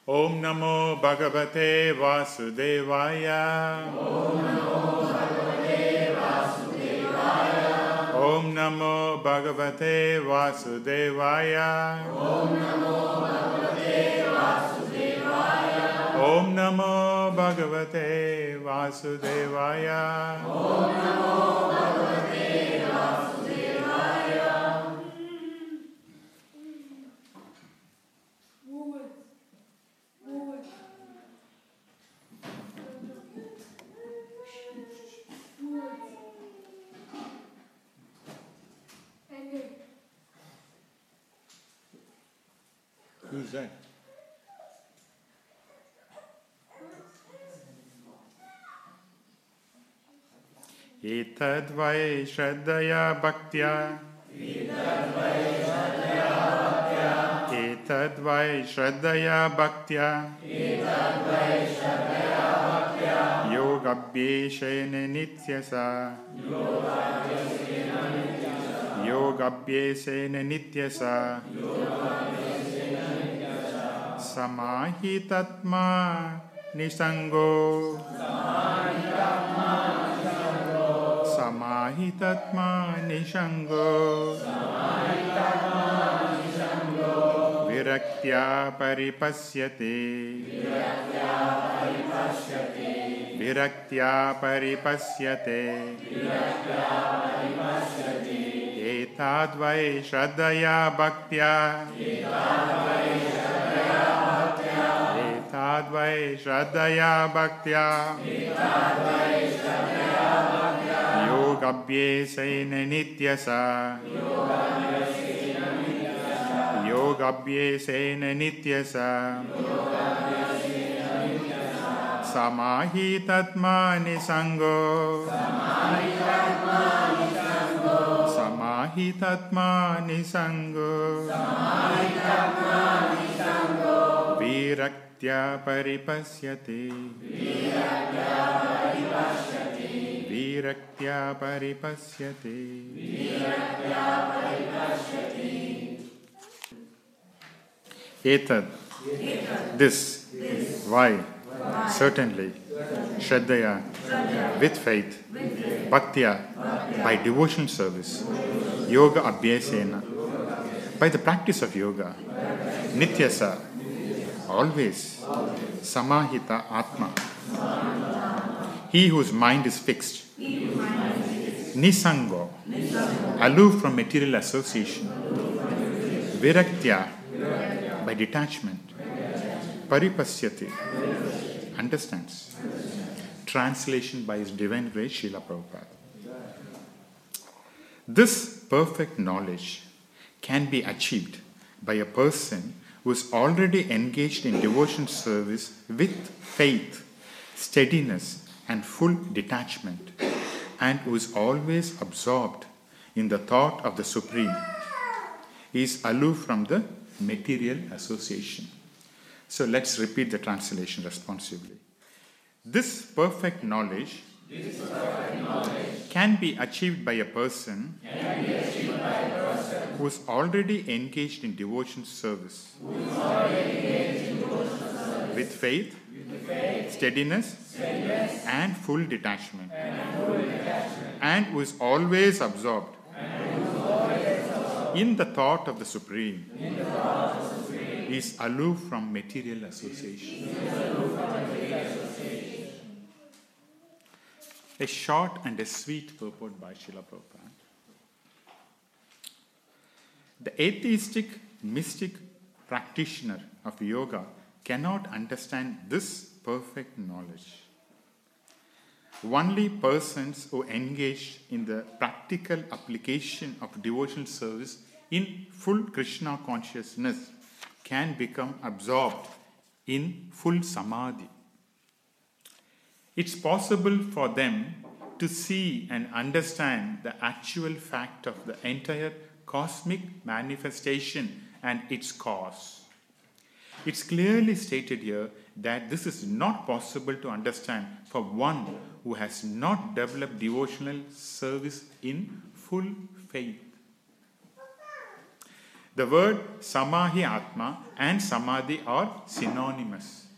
Om Namo Bhagavate Vasudevaya. Om Namo Bhagavate Vasudevaya. Om Namo Bhagavate Vasudevaya. Who's that? Etadvai Shraddhaya Bhaktya. Etadvai Shraddhaya Bhaktya. Yogabhyeshena Nityasa. Yogabhyeshena Nityasa. Samahitatma Nisango. Samahitatma Nisango. Viraktya Paripasyate. Viraktya Paripasyate. Etadvai Shraddhaya Bhaktya. Etadvai Shraddhaya Bhaktya. Yogabhyesena Nityasa. Yogabhyesena Nityasa. Samahitatma Nisango. Samahitatma Nisango. Viraktya Paripasyate. Viraktya Paripasyate. Etad. This. Why? Certainly. Shraddhaya. With faith. Bhaktya. By devotional service. Yoga Abhyasena. By the practice of yoga. Nityasa. Always. Samahita Atma. He whose mind is fixed. Nisango. Aloof from material association. Viraktya. By detachment. Paripasyati. Understands. Translation by His Divine Grace Srila Prabhupada. This perfect knowledge can be achieved by a person who is already engaged in devotion service with faith, steadiness, and full detachment, and who is always absorbed in the thought of the Supreme. He is aloof from the material association. So let's repeat the translation responsively. This perfect knowledge can be achieved by a person who is already engaged in devotion service with faith, steadiness, and full detachment, and who is always absorbed in the thought of the Supreme. Is aloof from material association. A short and a sweet purport by Srila Prabhupada. The atheistic, mystic practitioner of yoga cannot understand this perfect knowledge. Only persons who engage in the practical application of devotional service in full Krishna consciousness can become absorbed in full samadhi. It's possible for them to see and understand the actual fact of the entire cosmic manifestation and its cause. It's clearly stated here that this is not possible to understand for one who has not developed devotional service in full faith. The word Samahi Atma and Samadhi are synonymous.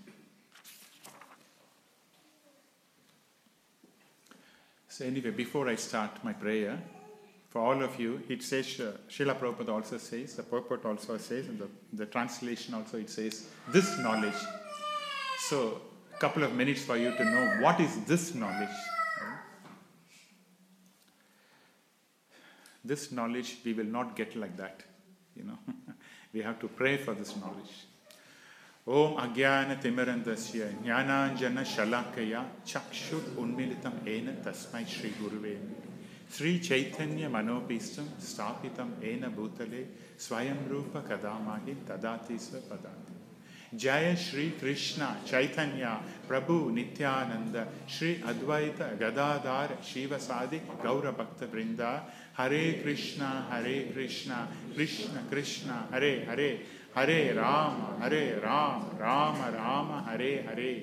So anyway, before I start my prayer, for all of you, it says, Srila Prabhupada also says, the purport also says, and the translation also it says, this knowledge. So, a couple of minutes for you to know what is this knowledge. This knowledge we will not get like that, we have to pray for this knowledge. Om Agyana Timirandasya Jnananjana Shalakaya Chakshur Unmilitam Ena Tasmai Shri Guruve Sri Chaitanya Manopistam Stapitam Ena Bhutale Swayam Rupa Kadamahi Tadati Svapadati Jaya Shri Krishna Chaitanya Prabhu Nityananda Shri Advaita Gadadhar Shivasadi Gaura Bhakta Vrinda Hare Krishna Krishna Krishna Hare Hare Hare Rama Rama Rama Hare Hare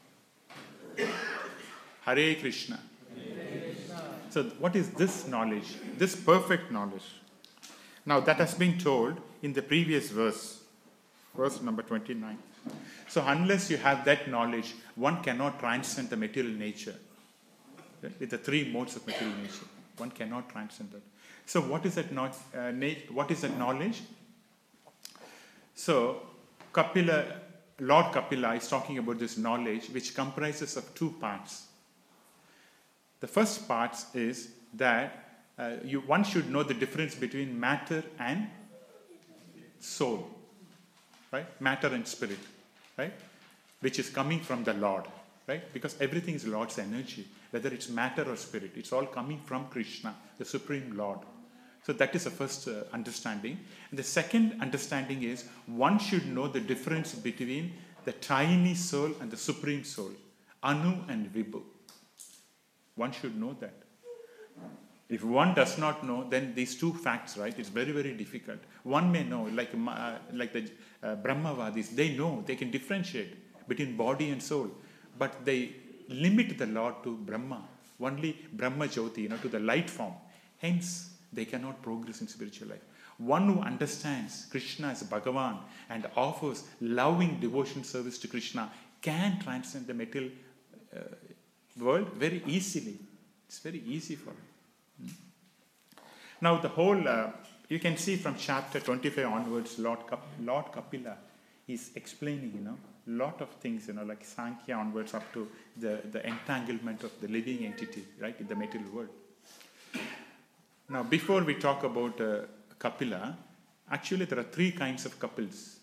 Hare Krishna. So what is this knowledge? This perfect knowledge. Now that has been told in the previous verse number 29. So unless you have that knowledge, one cannot transcend the material nature. With the three modes of material nature, one cannot transcend that. So what is that knowledge? So Lord Kapila is talking about this knowledge which comprises of two parts. The first part is that one should know the difference between matter and soul, right? Matter and spirit, right? Which is coming from the Lord, right? Because everything is Lord's energy, whether it's matter or spirit, it's all coming from Krishna, the Supreme Lord. So that is the first understanding. And the second understanding is one should know the difference between the tiny soul and the Supreme Soul, Anu and Vibhu. One should know that. If one does not know, then these two facts, right, it's very, very difficult. One may know, like the Brahmavadis, they know, they can differentiate between body and soul, but they limit the Lord to Brahma, only Brahma Jyoti, to the light form. Hence, they cannot progress in spiritual life. One who understands Krishna as Bhagavan and offers loving devotion service to Krishna can transcend the material world very easily. It's very easy for him. Now the whole, you can see from chapter 25 onwards, Lord Kapila is explaining, lot of things, like Sankhya onwards up to the entanglement of the living entity, right, in the material world. Now, before we talk about Kapila, actually there are three kinds of couples,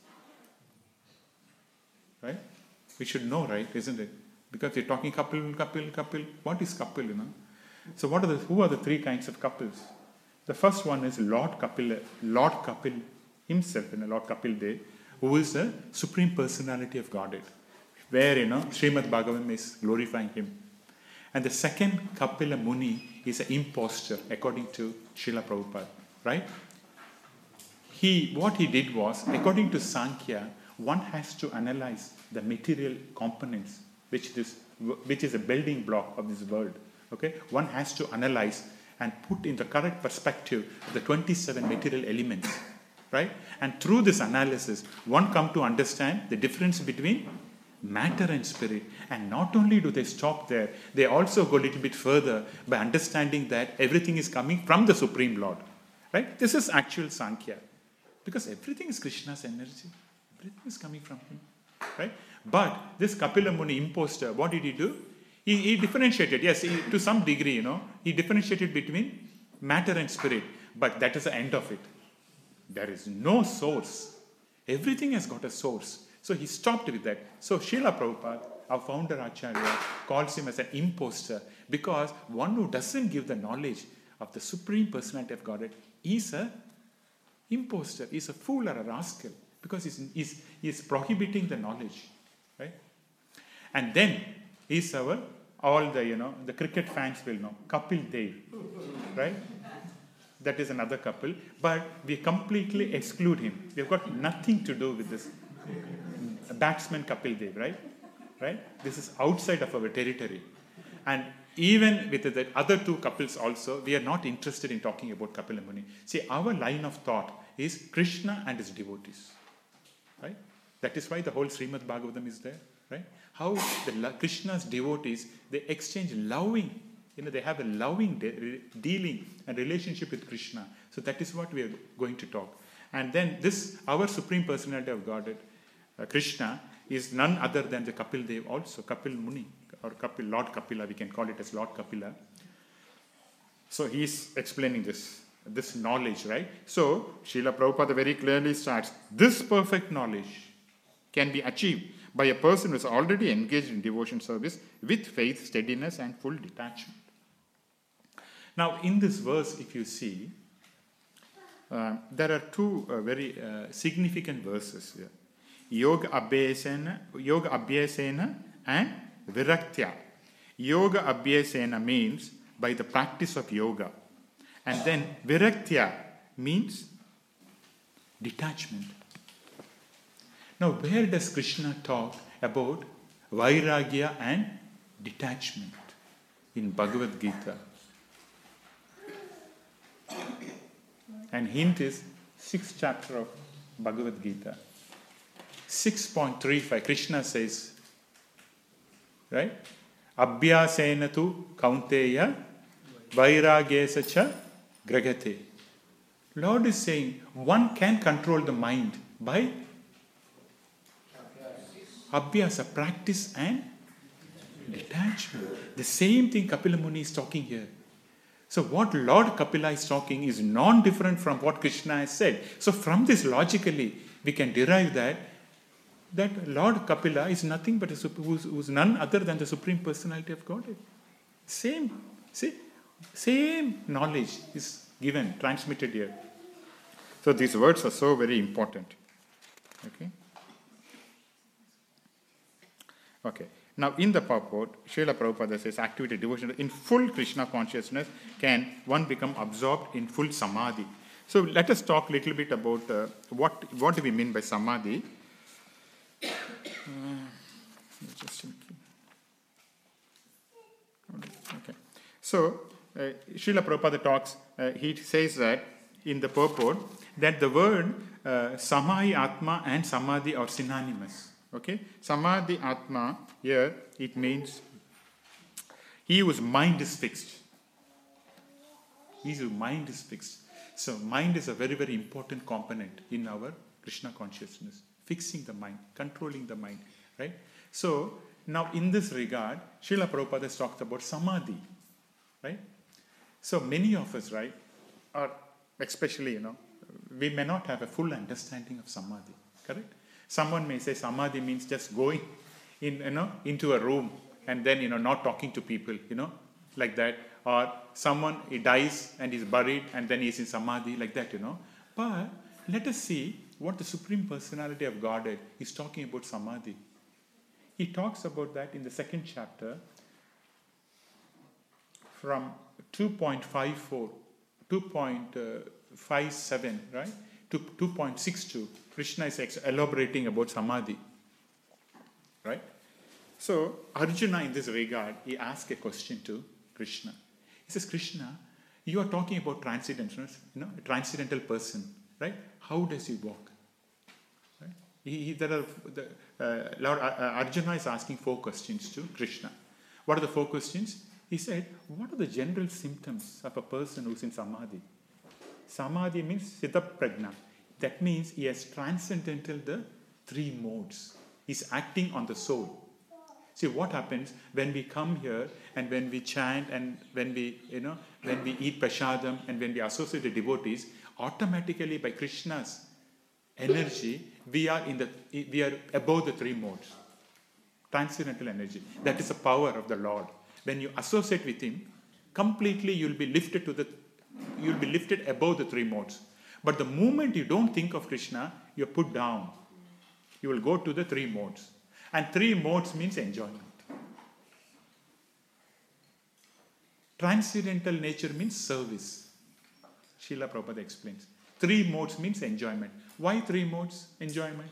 right? We should know, right, isn't it? Because we're talking couple. What is couple, So who are the three kinds of couples? The first one is Lord Kapil himself, Lord Kapil Dev, who is the Supreme Personality of Godhead, where, Srimad Bhagavatam is glorifying him. And the second Kapila Muni is an impostor, according to Srila Prabhupada, right? What he did was, according to Sankhya, one has to analyze the material components, which is a building block of this world. Okay, one has to analyze and put in the correct perspective the 27 material elements, right? And through this analysis, one come to understand the difference between matter and spirit. And not only do they stop there, they also go a little bit further by understanding that everything is coming from the Supreme Lord, right? This is actual Sankhya, because everything is Krishna's energy. Everything is coming from him, right? But this Kapila Muni impostor, what did he do? He differentiated, yes, to some degree, he differentiated between matter and spirit, but that is the end of it. There is no source. Everything has got a source. So he stopped with that. So Srila Prabhupada, our founder Acharya, calls him as an impostor, because one who doesn't give the knowledge of the Supreme Personality of Godhead is an impostor, is a fool or a rascal, because he is prohibiting the knowledge, right? And then is all the cricket fans will know, Kapil Dev, right? That is another couple, but we completely exclude him. We have got nothing to do with this batsman Kapil Dev, right? This is outside of our territory. And even with the other two couples also, we are not interested in talking about Kapila Muni. See, our line of thought is Krishna and his devotees. Right? That is why the whole Srimad Bhagavatam is there. Right? How Krishna's devotees, they exchange loving, they have a loving dealing and relationship with Krishna. So that is what we are going to talk. And then our Supreme Personality of Godhead, Krishna, is none other than the Kapil Dev also, Kapil Muni, or Lord Kapila, we can call it as Lord Kapila. So he is explaining this knowledge, right? So Srila Prabhupada very clearly starts, this perfect knowledge can be achieved by a person who is already engaged in devotion service with faith, steadiness and full detachment. Now in this verse, if you see, there are two very significant verses here. Yoga Abhyasena and Viraktya. Yoga Abhyasena means by the practice of yoga. And then Viraktya means detachment. Now where does Krishna talk about Vairagya and detachment in Bhagavad Gita? And hint is 6th chapter of Bhagavad Gita. 6.35, Krishna says, right? Abhyasena tu kaunteya vairagyesa cha gragate. Lord is saying one can control the mind by abhyasa, practice and detachment. The same thing Kapila Muni is talking here. So what Lord Kapila is talking is non-different from what Krishna has said. So from this logically we can derive that Lord Kapila is nothing but who's none other than the Supreme Personality of Godhead. Same knowledge is given, transmitted here. So these words are so very important. Okay. Now in the purport, Srila Prabhupada says, activity, devotion, in full Krishna consciousness can one become absorbed in full samadhi. So let us talk a little bit about what do we mean by samadhi. Okay. So Srila Prabhupada talks, he says that in the purport that the word Samai Atma and Samadhi are synonymous. Okay, Samadhi Atma here it means he whose mind is fixed. He whose mind is fixed. So mind is a very, very important component in our Krishna consciousness. Fixing the mind, controlling the mind, right? So now in this regard, Srila Prabhupada has talked about Samadhi, right? So many of us, right, are especially, we may not have a full understanding of Samadhi, correct? Someone may say Samadhi means just going into a room and then, not talking to people, like that. Or someone, he dies and is buried and then he's in Samadhi, like that, But let us see what the Supreme Personality of Godhead is talking about Samadhi. He talks about that in the 2nd chapter from 2.57, right, to 2.62. Krishna is elaborating about Samadhi, right? So Arjuna in this regard, he asked a question to Krishna. He says, Krishna, you are talking about transcendental, a transcendental person, right? How does he walk? Right? Lord Arjuna is asking 4 questions to Krishna. What are the 4 questions? He said, what are the general symptoms of a person who's in Samadhi? Samadhi means Siddha Prajna. That means he has transcendental the 3 modes. He's acting on the soul. See what happens when we come here and when we chant and when we eat prasadam and when we associate with devotees, automatically by Krishna's energy, we are above the 3 modes. Transcendental energy. That is the power of the Lord. When you associate with him, completely you'll be lifted above the 3 modes. But the moment you don't think of Krishna, you're put down. You will go to the 3 modes. And 3 modes means enjoyment. Transcendental nature means service. Srila Prabhupada explains. 3 modes means enjoyment. Why 3 modes enjoyment?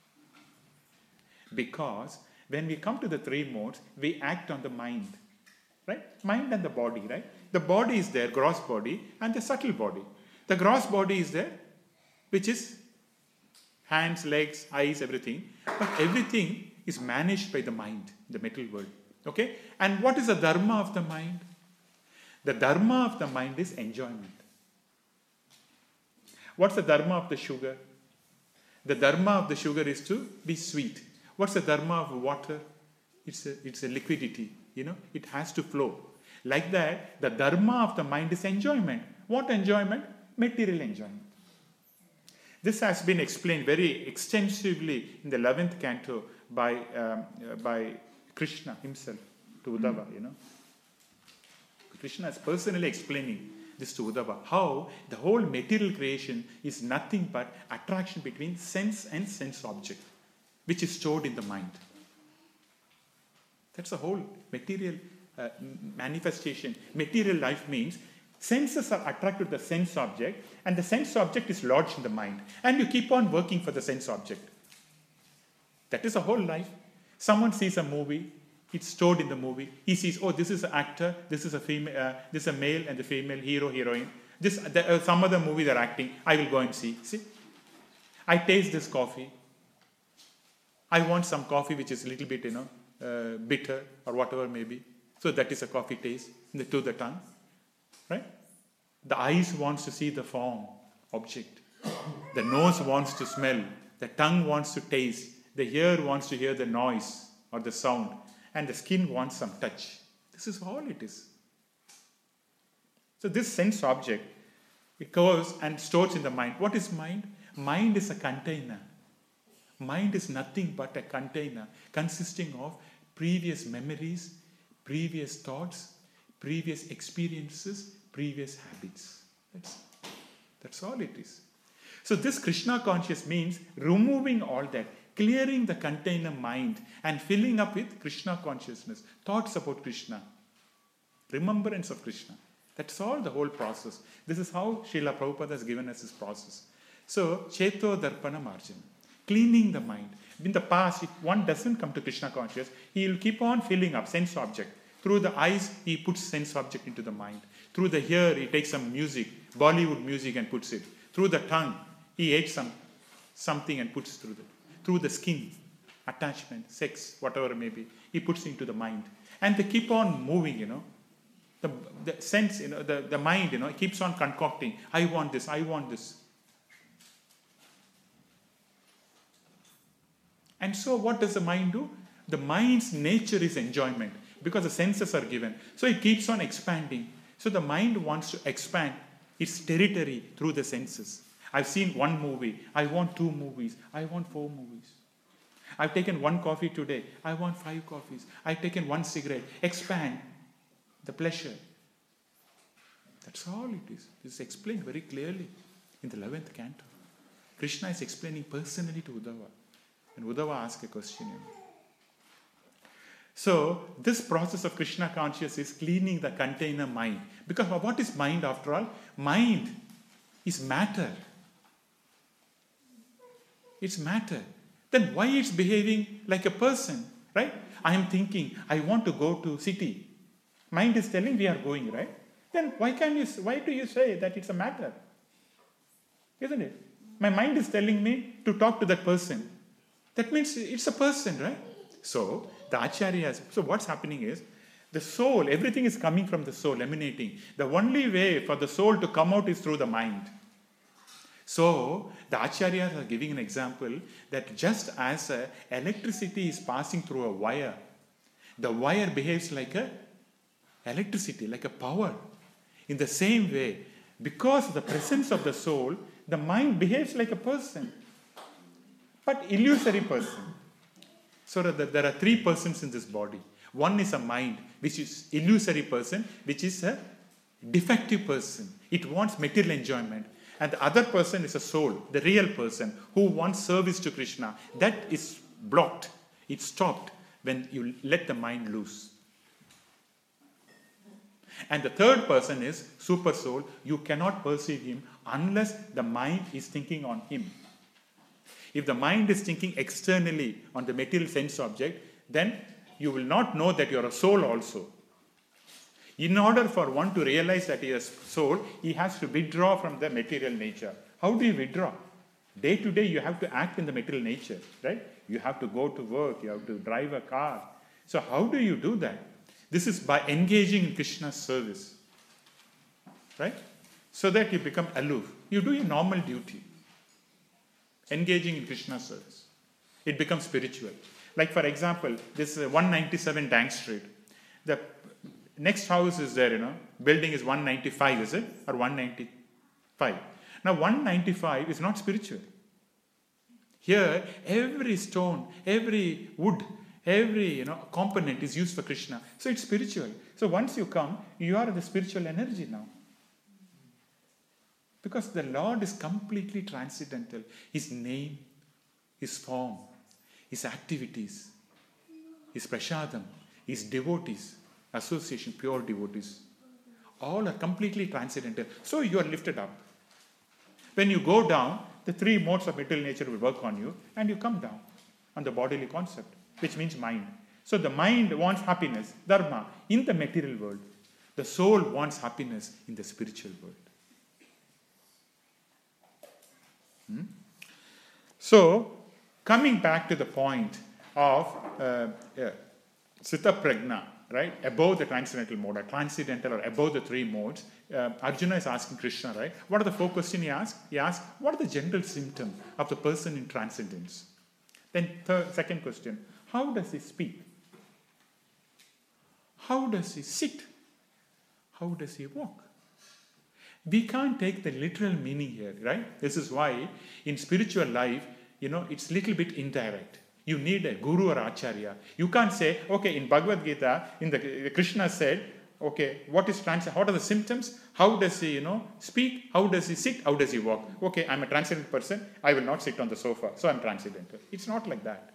Because when we come to the 3 modes, we act on the mind. Right? Mind and the body, right? The body is there, gross body, and the subtle body. The gross body is there, which is hands, legs, eyes, everything. But everything is managed by the mind, the material world. Okay? And what is the dharma of the mind? The dharma of the mind is enjoyment. What's the dharma of the sugar? The dharma of the sugar is to be sweet. What's the dharma of water? It's a liquidity. It has to flow. Like that, the dharma of the mind is enjoyment. What enjoyment? Material enjoyment. This has been explained very extensively in the 11th canto by Krishna himself to Uddhava. Krishna is personally explaining this to Uddhava, how the whole material creation is nothing but attraction between sense and sense object, which is stored in the mind. That's the whole material manifestation. Material life means senses are attracted to the sense object, and the sense object is lodged in the mind, and you keep on working for the sense object. That is the whole life. Someone sees a movie, it's stored in the movie. He sees, oh, this is an actor, this is a female, this is a male and the female hero, heroine. Some other movie they're acting, I will go and see. See, I taste this coffee. I want some coffee which is a little bit, bitter or whatever maybe. So that is a coffee taste to the tongue, right? The eyes wants to see the form, object. The nose wants to smell. The tongue wants to taste. The ear wants to hear the noise or the sound. And the skin wants some touch. This is all it is. So this sense object, it goes and stores in the mind. What is mind? Mind is a container. Mind is nothing but a container consisting of previous memories, previous thoughts, previous experiences, previous habits. That's all it is. So this Krishna conscious means removing all that, clearing the container mind and filling up with Krishna consciousness, thoughts about Krishna, remembrance of Krishna. That's all the whole process. This is how Srila Prabhupada has given us this process. So, Cheto Darpana Marjana, cleaning the mind. In the past, if one doesn't come to Krishna conscious, he will keep on filling up sense object. Through the eyes, he puts sense object into the mind. Through the ear, he takes some music, Bollywood music, and puts it. Through the tongue, he ate something and puts through it. Through the skin, attachment, sex, whatever it may be, he puts into the mind. And they keep on moving, The sense, the mind, it keeps on concocting. I want this, I want this. And so what does the mind do? The mind's nature is enjoyment because the senses are given. So it keeps on expanding. So the mind wants to expand its territory through the senses. I've seen one movie. I want 2 movies. I want 4 movies. I've taken 1 coffee today. I want 5 coffees. I've taken 1 cigarette. Expand the pleasure. That's all it is. This is explained very clearly in the 11th canto. Krishna is explaining personally to Uddhava. And Uddhava asks a question. So, this process of Krishna consciousness is cleaning the container mind. Because what is mind after all? Mind is matter. It's matter. Then why it's behaving like a person, right? I am thinking, I want to go to city. Mind is telling we are going, right? Then why do you say that it's a matter? Isn't it? My mind is telling me to talk to that person. That means it's a person, right? So, the Acharyas, so what's happening is, the soul, everything is coming from the soul, emanating. The only way for the soul to come out is through the mind. So, the Acharyas are giving an example that just as electricity is passing through a wire, the wire behaves like a electricity, like a power. In the same way, because of the presence of the soul, the mind behaves like a person, but illusory person. So there are 3 persons in this body. One is a mind, which is illusory person, which is a defective person. It wants material enjoyment. And the other person is a soul, the real person, who wants service to Krishna. That is blocked. It's stopped when you let the mind loose. And the third person is super soul. You cannot perceive him unless the mind is thinking on him. If the mind is thinking externally on the material sense object, then you will not know that you are a soul also. In order for one to realize that he is soul, he has to withdraw from the material nature. How do you withdraw? Day to day, you have to act in the material nature, right? You have to go to work, you have to drive a car. So how do you do that? This is by engaging in Krishna's service, right? So that you become aloof. You do your normal duty. Engaging in Krishna's service. It becomes spiritual. Like for example, this 197 Dank Street. The next house is there, building is 195, is it? Or 195. Now 195 is not spiritual. Here, every stone, every wood, every component is used for Krishna. So it's spiritual. So once you come, you are the spiritual energy now. Because the Lord is completely transcendental. His name, His form, His activities, His prasadam, His devotees, association, pure devotees, all are completely transcendental. So you are lifted up. When you go down, the three modes of material nature will work on you and you come down on the bodily concept, which means mind. So the mind wants happiness, dharma, in the material world. The soul wants happiness in the spiritual world. So, coming back to the point of Sita Prajna, right, above the transcendental mode, or transcendental or above the three modes, Arjuna is asking Krishna, right, what are the four questions he asked? He asked, what are the general symptoms of the person in transcendence? Then second question, how does he speak? How does he sit? How does he walk? We can't take the literal meaning here, right? This is why in spiritual life, it's a little bit indirect. You need a guru or acharya. You can't say, okay, in Bhagavad Gita, Krishna said, okay, what are the symptoms? How does he, speak? How does he sit? How does he walk? Okay, I'm a transcendental person. I will not sit on the sofa, so I'm transcendental. It's not like that.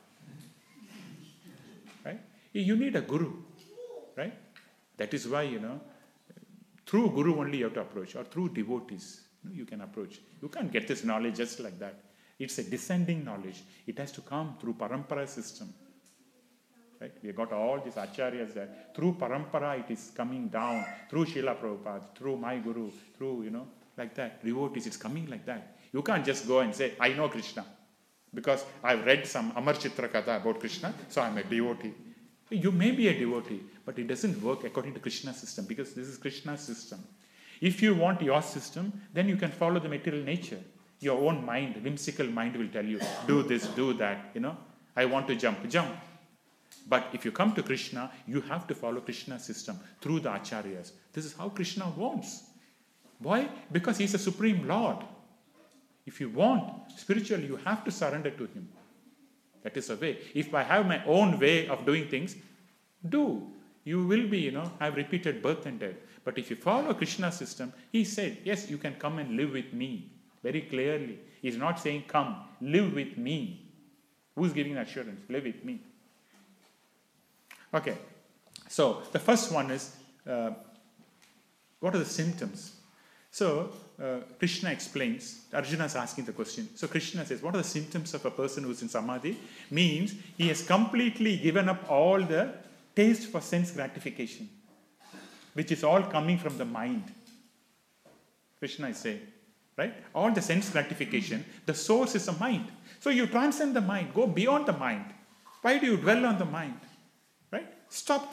Right? You need a guru, right? That is why, through guru only you have to approach, or through devotees you can approach. You can't get this knowledge just like that. It's a descending knowledge. It has to come through parampara system. Right? We have got all these acharyas there. Through parampara it is coming down. Through Srila Prabhupada, through my guru, through, like that. Devotees, it's coming like that. You can't just go and say, I know Krishna. Because I've read some Amar Chitra Katha about Krishna, so I'm a devotee. You may be a devotee, but it doesn't work according to Krishna's system, because this is Krishna's system. If you want your system, then you can follow the material nature. Your own mind, whimsical mind will tell you, do this, do that, I want to jump. But if you come to Krishna, you have to follow Krishna's system through the acharyas. This is how Krishna wants. Why? Because he's a supreme Lord. If you want spiritually, you have to surrender to him. That is a way. If I have my own way of doing things, you will be, have repeated birth and death. But if you follow Krishna's system, he said, yes, you can come and live with me. Very clearly. He's not saying, come, live with me. Who's giving assurance? Live with me. Okay. So, the first one is, what are the symptoms? So, Krishna explains, Arjuna is asking the question. So, Krishna says, what are the symptoms of a person who is in samadhi? Means, he has completely given up all the taste for sense gratification, which is all coming from the mind. Krishna is saying, right? All the sense gratification, the source is the mind. So, you transcend the mind, go beyond the mind. Why do you dwell on the mind? Right? Stop,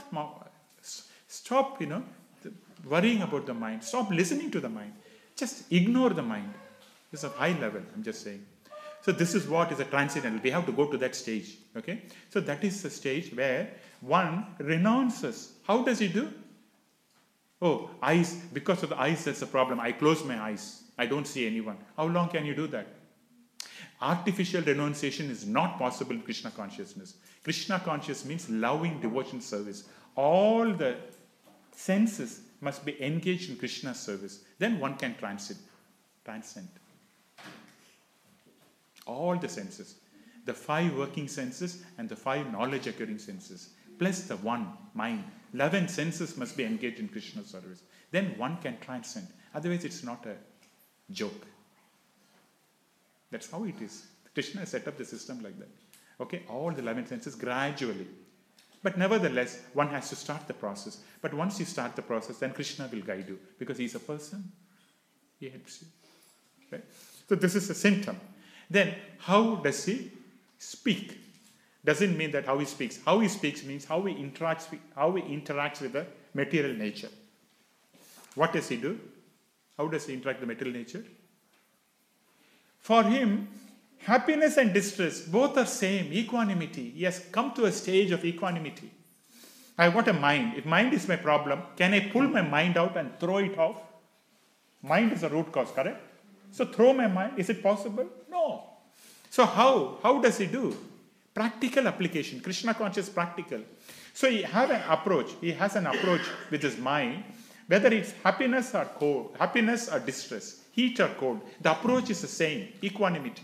worrying about the mind. Stop listening to the mind. Just ignore the mind. This is a high level, I'm just saying. So this is what is a transcendental. We have to go to that stage. Okay? So that is the stage where one renounces. How does he do? Oh, eyes. Because of the eyes, that's the problem. I close my eyes. I don't see anyone. How long can you do that? Artificial renunciation is not possible in Krishna consciousness. Krishna consciousness means loving devotion service. All the senses must be engaged in Krishna's service. Then one can transcend. All the senses. The 5 working senses and the 5 knowledge acquiring senses. Plus the 1, mind. 11 senses must be engaged in Krishna's service. Then one can transcend. Otherwise it's not a joke. That's how it is. Krishna has set up the system like that. Okay, all the 11 senses gradually. But nevertheless, one has to start the process. But once you start the process, then Krishna will guide you. Because he's a person, he helps you. Right? So this is a symptom. Then how does he speak? Doesn't mean that how he speaks. How he speaks means how he interacts with the material nature. What does he do? How does he interact with the material nature? For him, happiness and distress both are same, equanimity. He has come to a stage of equanimity. I want a mind. If mind is my problem, can I pull my mind out and throw it off? Mind is the root cause, correct? So throw my mind. Is it possible? No. So how? How does he do? Practical application. Krishna conscious practical. So he has an approach. He has an approach with his mind, whether it's happiness or cold, happiness or distress, heat or cold. The approach is the same, equanimity.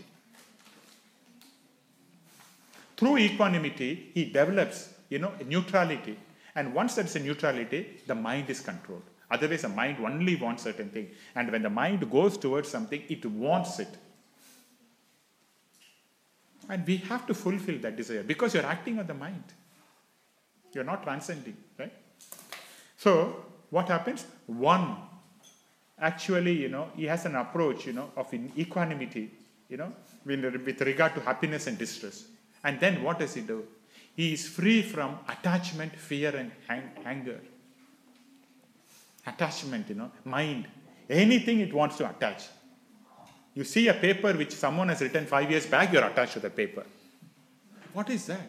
Through equanimity, he develops, a neutrality. And once there is a neutrality, the mind is controlled. Otherwise, the mind only wants certain thing. And when the mind goes towards something, it wants it. And we have to fulfill that desire because you're acting on the mind. You're not transcending, right? So, what happens? One, actually, he has an approach, of equanimity, with regard to happiness and distress. And then what does he do? He is free from attachment, fear, and anger. Attachment, mind. Anything it wants to attach. You see a paper which someone has written 5 years back, you're attached to the paper. What is that?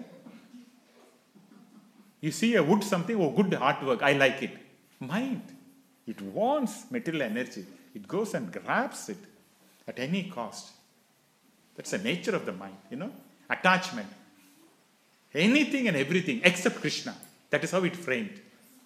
You see a wood something, good artwork, I like it. Mind. It wants material energy. It goes and grabs it at any cost. That's the nature of the mind, Attachment. Anything and everything except Krishna. That is how it framed.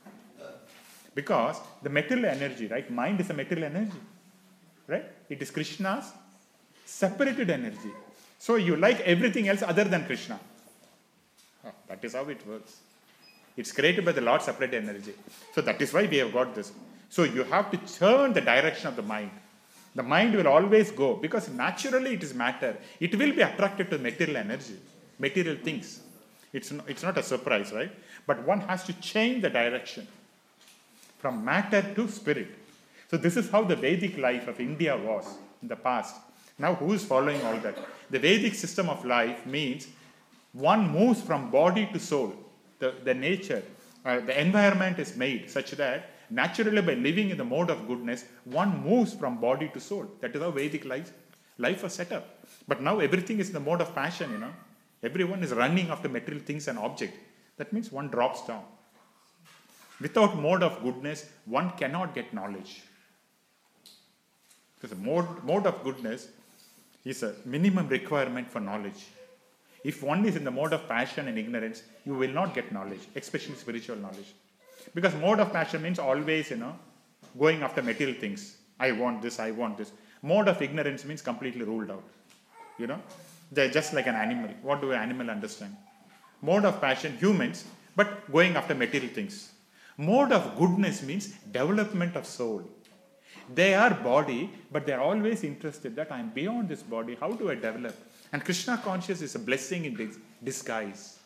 Because the material energy, right? Mind is a material energy. Right? It is Krishna's separated energy. So you like everything else other than Krishna. That is how it works. It's created by the Lord's separate energy. So that is why we have got this. So you have to turn the direction of the mind. The mind will always go because naturally it is matter. It will be attracted to material energy, material things. It's not a surprise, right? But one has to change the direction from matter to spirit. So this is how the Vedic life of India was in the past. Now who is following all that? The Vedic system of life means one moves from body to soul. The nature, the environment is made such that naturally by living in the mode of goodness, one moves from body to soul. That is how Vedic life was set up. But now everything is in the mode of passion, Everyone is running after material things and objects. That means one drops down. Without mode of goodness, one cannot get knowledge. Because the mode of goodness is a minimum requirement for knowledge. If one is in the mode of passion and ignorance, you will not get knowledge, especially spiritual knowledge. Because mode of passion means always, going after material things. I want this, I want this. Mode of ignorance means completely ruled out. They're just like an animal. What do an animal understand? Mode of passion, humans, but going after material things. Mode of goodness means development of soul. They are body, but they are always interested that I am beyond this body. How do I develop? And Krishna conscious is a blessing in disguise.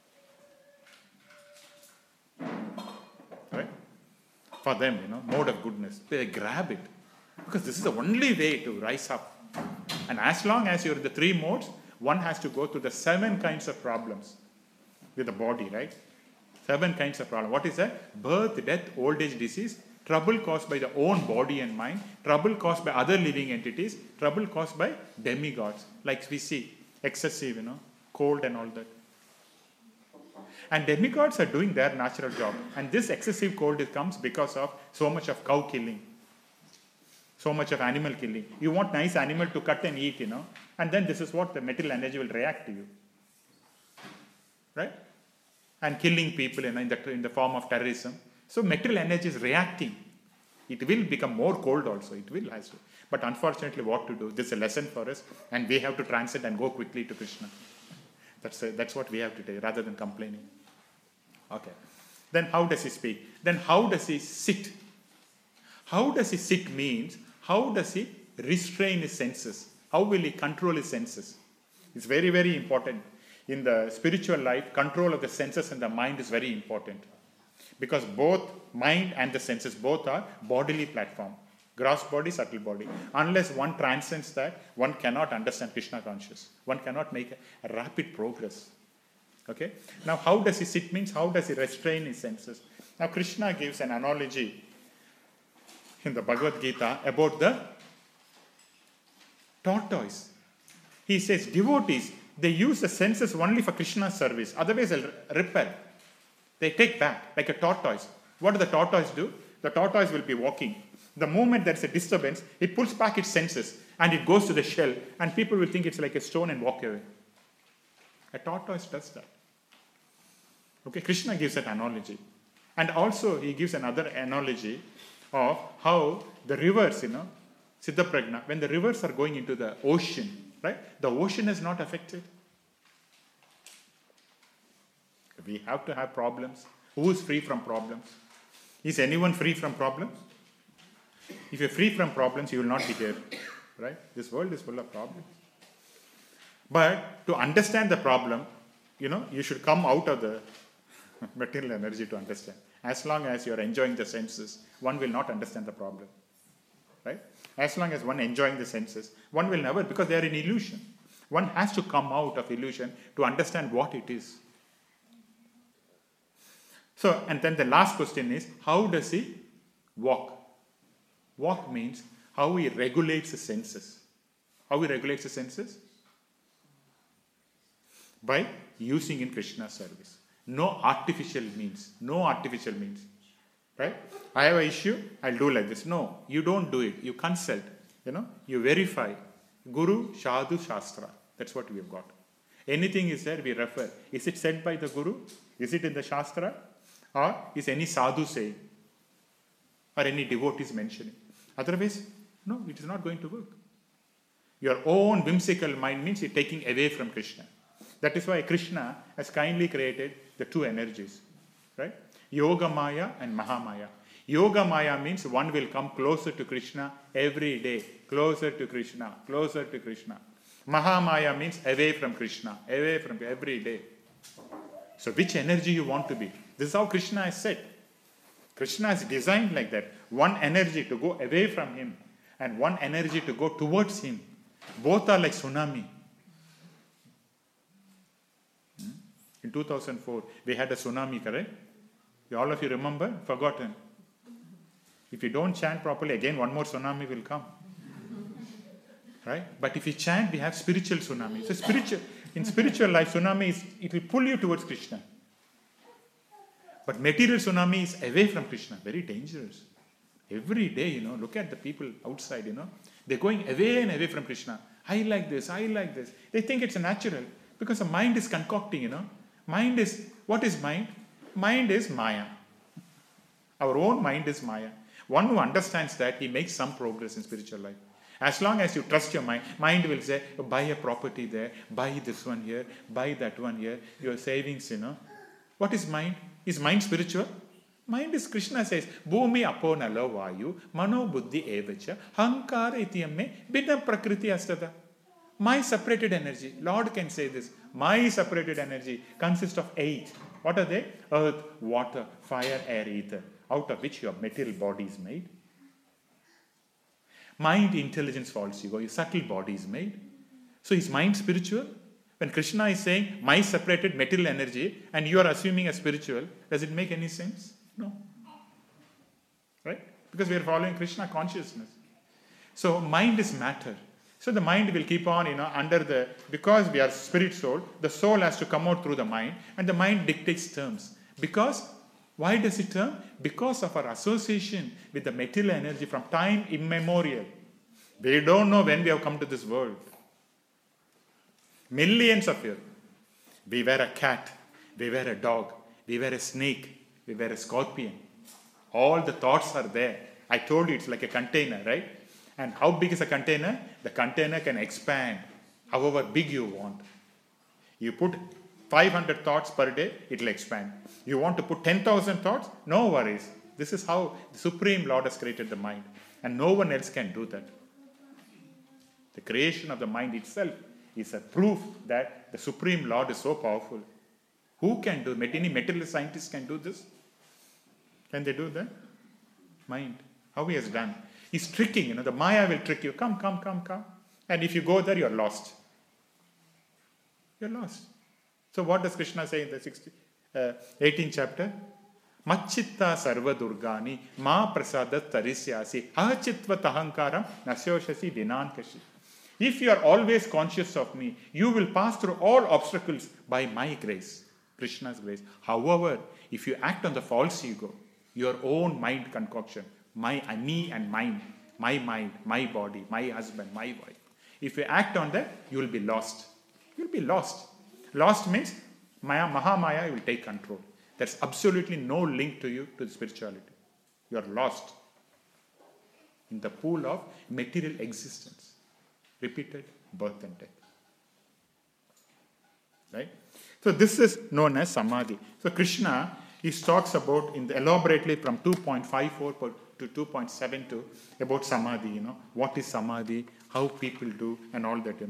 Right? For them, mode of goodness. They grab it. Because this is the only way to rise up. And as long as you're in the three modes, one has to go through the 7 kinds of problems with the body, right? 7 kinds of problems. What is that? Birth, death, old age, disease, trouble caused by the own body and mind, trouble caused by other living entities, trouble caused by demigods, like we see, excessive, cold and all that. And demigods are doing their natural job. And this excessive cold comes because of so much of cow killing, so much of animal killing. You want nice animal to cut and eat, and then this is what the material energy will react to you. Right? And killing people in the form of terrorism. So material energy is reacting. It will become more cold also. It will has to. But unfortunately, what to do? This is a lesson for us, and we have to transcend and go quickly to Krishna. That's what we have to do, rather than complaining. Okay. Then how does he speak? Then how does he sit? How does he sit means, how does he restrain his senses? How will he control his senses? It's very, very important. In the spiritual life, control of the senses and the mind is very important. Because both mind and the senses, both are bodily platform. Gross body, subtle body. Unless one transcends that, one cannot understand Krishna conscious. One cannot make a rapid progress. Okay? Now, how does he sit? Means, how does he restrain his senses? Now, Krishna gives an analogy in the Bhagavad Gita about the tortoise. He says, devotees, they use the senses only for Krishna's service. Otherwise, they'll repel. They take back, like a tortoise. What does the tortoise do? The tortoise will be walking. The moment there's a disturbance, it pulls back its senses and it goes to the shell, and people will think it's like a stone and walk away. A tortoise does that. Okay, Krishna gives that analogy. And also he gives another analogy of how the rivers, Siddha Prajna, when the rivers are going into the ocean, right? The ocean is not affected. We have to have problems. Who is free from problems? Is anyone free from problems? If you're free from problems, you will not be here. Right? This world is full of problems. But to understand the problem, you should come out of the material energy to understand. As long as you're enjoying the senses, one will not understand the problem. Right? As long as one enjoying the senses, one will never, because they are in illusion. One has to come out of illusion to understand what it is. So, and then the last question is, how does he walk? Walk means how he regulates the senses. How he regulates the senses? By using in Krishna's service. No artificial means. No artificial means. Right? I have an issue, I'll do like this. No, you don't do it. You consult. You verify. Guru, Sadhu, Shastra. That's what we have got. Anything is there, we refer. Is it said by the Guru? Is it in the Shastra? Or is any sadhu saying? Or any devotees mentioning? Otherwise, no, it is not going to work. Your own whimsical mind means you're taking away from Krishna. That is why Krishna has kindly created the two energies. Right? Yoga Maya and Mahamaya. Yoga Maya means one will come closer to Krishna every day. Closer to Krishna. Closer to Krishna. Mahamaya means away from Krishna. Away from every day. So which energy you want to be? This is how Krishna has said. Krishna is designed like that. One energy to go away from him and one energy to go towards him. Both are like tsunami. In 2004, we had a tsunami, correct? All of you remember? Forgotten. If you don't chant properly, again one more tsunami will come. Right? But if you chant, we have spiritual tsunami. So in spiritual life, tsunami it will pull you towards Krishna. But material tsunami is away from Krishna. Very dangerous. Every day, look at the people outside, they're going away and away from Krishna. I like this, I like this. They think it's natural because the mind is concocting, Mind is, what is mind? Mind is Maya. Our own mind is Maya. One who understands that, he makes some progress in spiritual life. As long as you trust your mind, mind will say, buy a property there, buy this one here, buy that one here, your savings, What is mind? Is mind spiritual? Mind is, Krishna says, Bhumi apo nalo vayu, mano buddhi evacha, hankara itiyamme, bina prakriti astada. My separated energy, Lord can say this, my separated energy consists of 8. What are they? Earth, water, fire, air, ether, out of which your material body is made. Mind, intelligence, false ego, your subtle body is made. So is mind spiritual? When Krishna is saying, my separated material energy, and you are assuming as spiritual, does it make any sense? No. Right? Because we are following Krishna consciousness. So mind is matter. So the mind will keep on, because we are spirit soul, the soul has to come out through the mind, and the mind dictates terms. Because, why does it term? Because of our association with the material energy from time immemorial. We don't know when we have come to this world. Millions of years. We were a cat, we were a dog, we were a snake, we were a scorpion. All the thoughts are there. I told you it's like a container, right? And how big is a container? The container can expand however big you want. You put 500 thoughts per day, it will expand. You want to put 10,000 thoughts? No worries. This is how the Supreme Lord has created the mind. And no one else can do that. The creation of the mind itself is a proof that the Supreme Lord is so powerful. Who can do it? Any materialist scientist can do this? Can they do that? Mind. How he has done. He's tricking, the Maya will trick you. Come, come, come, come. And if you go there, you're lost. You're lost. So what does Krishna say in the 18th chapter? Machitta sarva durgani ma prasadat tarisyasi ahachitva tahankaram nasyoshasi dinankashi. If you are always conscious of me, you will pass through all obstacles by my grace, Krishna's grace. However, if you act on the false ego, your own mind concoction, me and mine, my mind, my body, my husband, my wife, if you act on that, you will be lost. You will be lost. Lost means Mahamaya will take control. There's absolutely no link to you to spirituality. You are lost in the pool of material existence. Repeated birth and death. Right? So this is known as Samadhi. So Krishna, he talks about elaborately from 2.54 to 2.72 about Samadhi, what is Samadhi, how people do, and all that,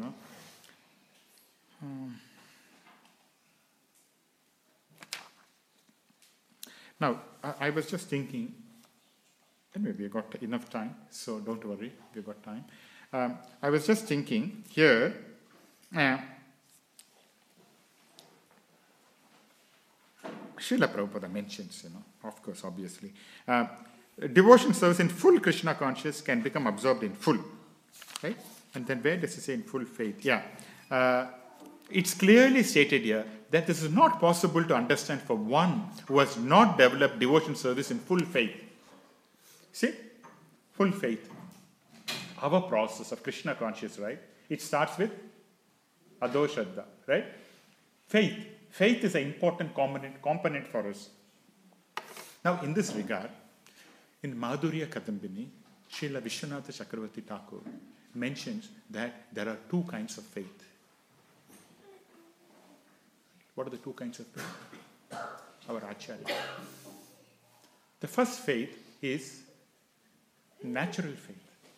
Now, I was just thinking, anyway, we got enough time, so don't worry, we got time. I was just thinking here, Srila Prabhupada mentions, of course, obviously, devotion service in full Krishna consciousness can become absorbed in full. Right? And then where does he say in full faith? It's clearly stated here that this is not possible to understand for one who has not developed devotion service in full faith. See? Full faith. Our process of Krishna consciousness, right? It starts with Ado Shraddha, right? Faith. Faith is an important component for us. Now, in this regard, in Madhurya Kadambini, Srila Vishwanatha Chakravarti Thakur mentions that there are two kinds of faith. What are the two kinds of faith? Our Acharya. The first faith is natural faith.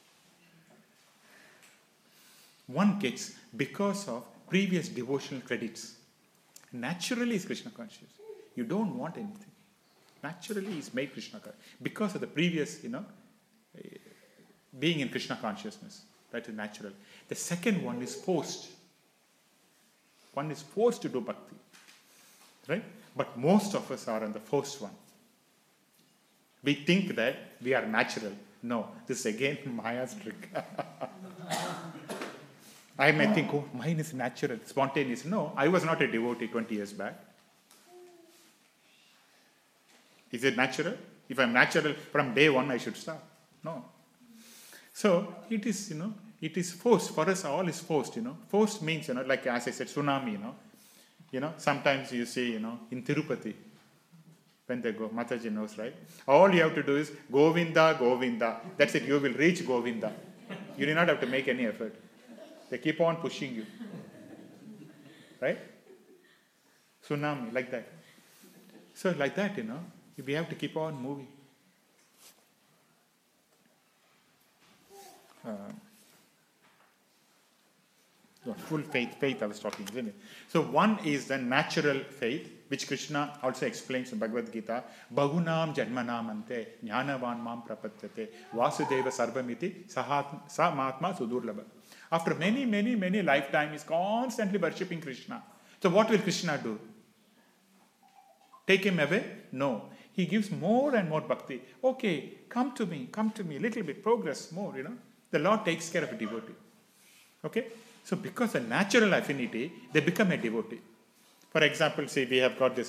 One gets because of previous devotional credits. Naturally is Krishna conscious. You don't want anything. Naturally is made Krishna conscious. Because of the previous, being in Krishna consciousness. That is natural. The second one is forced. One is forced to do bhakti. Right? But most of us are on the forced one. We think that we are natural. No, this is again Maya's trick. I may think, mine is natural, spontaneous. No, I was not a devotee 20 years back. Is it natural? If I'm natural, from day one I should start. No. So, it is, it is forced. For us, all is forced, Forced means, like as I said, tsunami, sometimes you see, in Tirupati, when they go, Mataji knows, right? All you have to do is Govinda, Govinda. That's it, you will reach Govinda. You do not have to make any effort. They keep on pushing you. Right? Tsunami, like that. So like that, we have to keep on moving. Full faith I was talking, isn't it? So one is the natural faith, which Krishna also explains in Bhagavad Gita. Bahunam janmanam ante jnanavan mam prapatyate vasudeva sarvamiti sa mahatma sudurlabha. After many lifetimes, he is constantly worshipping Krishna. So what will Krishna do? Take him away? No. He gives more and more bhakti. Okay, come to me, little bit, progress more, The Lord takes care of a devotee. Okay? So because of natural affinity, they become a devotee. For example, say we have got this,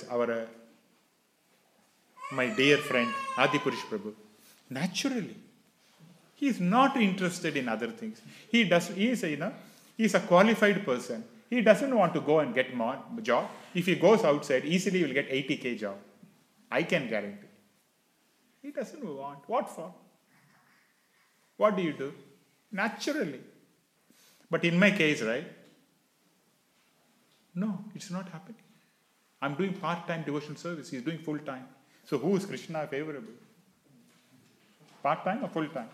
my dear friend, Adipurush Prabhu. Naturally, he is not interested in other things. He is a qualified person. He doesn't want to go and get more job. If he goes outside, easily he will get 80K job. I can guarantee. He doesn't want. What for? What do you do? Naturally. But in my case, right? No, it's not happening. I'm doing part-time devotional service. He's doing full-time. So who is Krishna favorable? Part-time or full-time?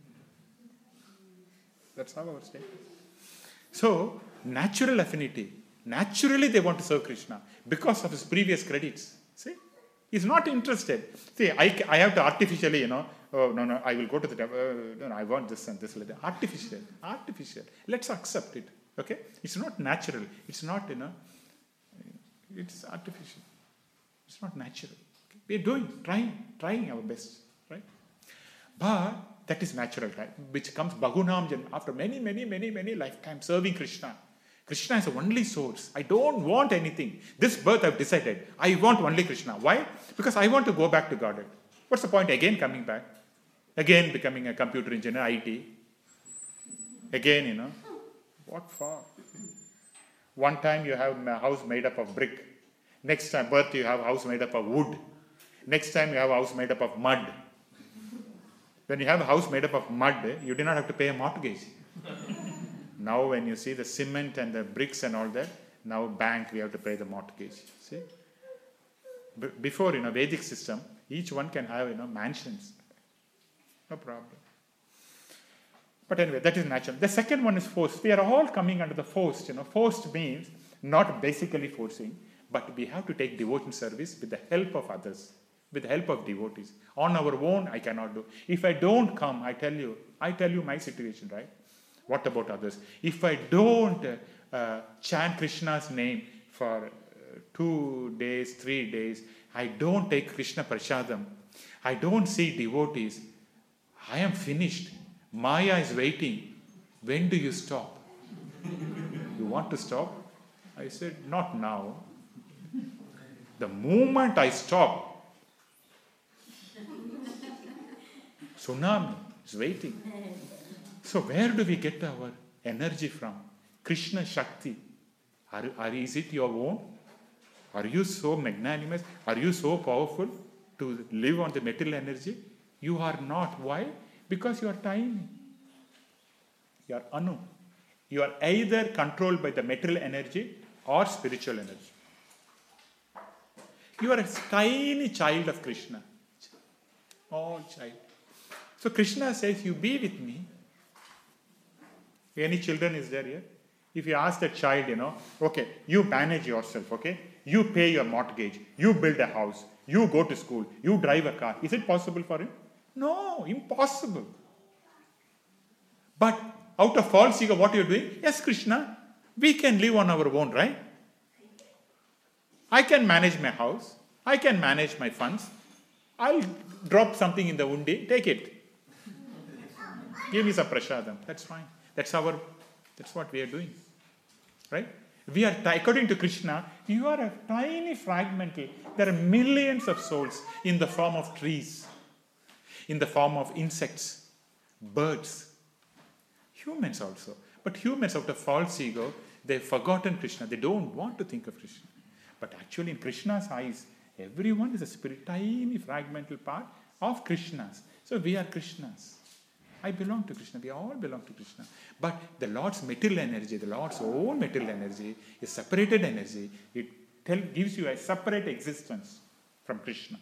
That's how our state is. So, natural affinity. Naturally they want to serve Krishna because of his previous credits. See? He's not interested. See, I have to artificially, oh, no, I will go to the devil. No, I want this and this. Artificial. Let's accept it. Okay? It's not natural. It's not, it's artificial. It's not natural. Okay? We're trying our best. Right? But that is natural time, which comes Bhagunam Janma, after many lifetimes serving Krishna. Krishna is the only source. I don't want anything. This birth I've decided. I want only Krishna. Why? Because I want to go back to Godhead. What's the point? Again coming back. Again becoming a computer engineer, IT. Again, what for? One time you have a house made up of brick. Next time birth you have a house made up of wood. Next time you have a house made up of mud. When you have a house made up of mud, you do not have to pay a mortgage. Now when you see the cement and the bricks and all that, now bank we have to pay the mortgage. See? Before, Vedic system, each one can have, mansions. No problem. But anyway, that is natural. The second one is forced. We are all coming under the forced. Forced means not basically forcing, but we have to take devotion service with the help of others, with the help of devotees. On our own, I cannot do. If I don't come, I tell you my situation, right? What about others? If I don't chant Krishna's name for 2 days, 3 days, I don't take Krishna Prasadam, I don't see devotees, I am finished. Maya is waiting. When do you stop? You want to stop? I said, not now. The moment I stop, tsunami is waiting. So where do we get our energy from? Krishna Shakti. Is it your own? Are you so magnanimous? Are you so powerful to live on the material energy? You are not. Why? Because you are tiny. You are anu. You are either controlled by the material energy or spiritual energy. You are a tiny child of Krishna. All child. So Krishna says, you be with me. Any children is there here? If you ask that child, okay, you manage yourself, okay? You pay your mortgage, you build a house, you go to school, you drive a car. Is it possible for him? No, impossible. But out of false ego, what are you doing? Yes, Krishna, we can live on our own, right? I can manage my house. I can manage my funds. I'll drop something in the undi, take it. Give me some prasadam. That's fine. That's what we are doing. Right? We are, according to Krishna, you are a tiny fragmental. There are millions of souls in the form of trees, in the form of insects, birds, humans also. But humans, out of false ego, they've forgotten Krishna. They don't want to think of Krishna. But actually, in Krishna's eyes, everyone is a spirit, tiny fragmental part of Krishna's. So we are Krishna's. I belong to Krishna. We all belong to Krishna. But the Lord's material energy, the Lord's own material energy, is separated energy. It gives you a separate existence from Krishna.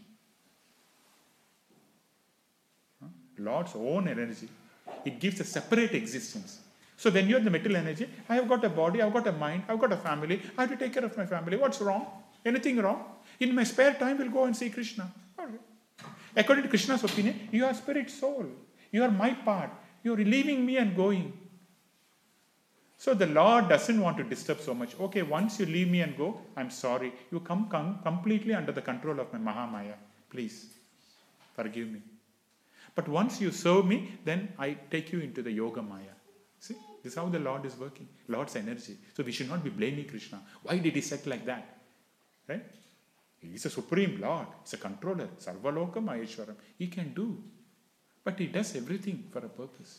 Lord's own energy. It gives a separate existence. So when you have the material energy, I have got a body, I have got a mind, I have got a family, I have to take care of my family. What's wrong? Anything wrong? In my spare time, we'll go and see Krishna. All right. According to Krishna's opinion, you are spirit soul. You are my part. You are leaving me and going. So the Lord doesn't want to disturb so much. Okay, once you leave me and go, I'm sorry. You come completely under the control of my Mahamaya. Please, forgive me. But once you serve me, then I take you into the Yoga Maya. See, this is how the Lord is working. Lord's energy. So we should not be blaming Krishna. Why did he set like that? Right? He's a supreme Lord. He's a controller. Sarvaloka Maheshwaram. He can do. But he does everything for a purpose.